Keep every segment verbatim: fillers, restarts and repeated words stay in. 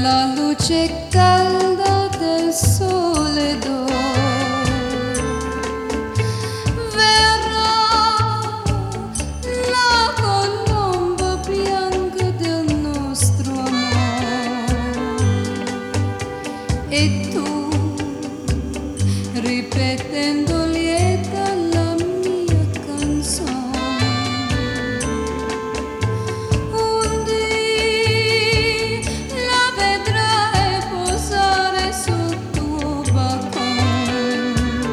nella luce calda del sole d'oro. E tu, ripetendo lieta la mia canzone, un dì la vedrai posare sul tuo balcone.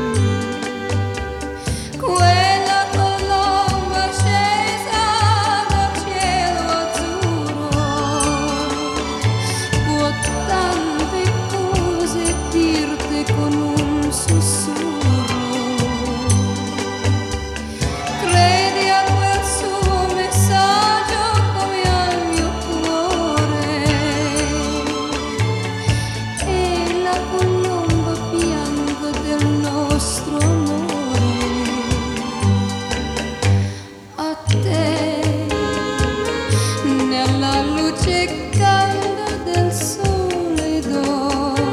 Quella colomba scesa dal cielo azzurro può tante dirti con un sussurro. Credi a quel suo messaggio come al mio cuore, e la colomba bianca del nostro amore. A te, nella luce calda del sole d'oro,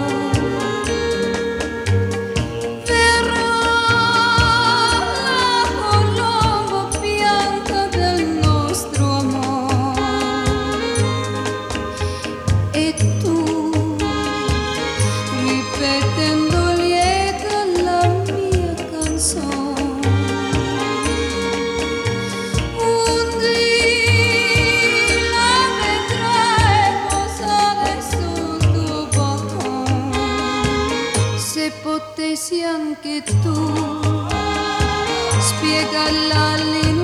e tu, ripetendo lieta la mia canzone, un dì la vedrai posare sul tuo balcone. Se potessi anche tu spiegarla all'inizio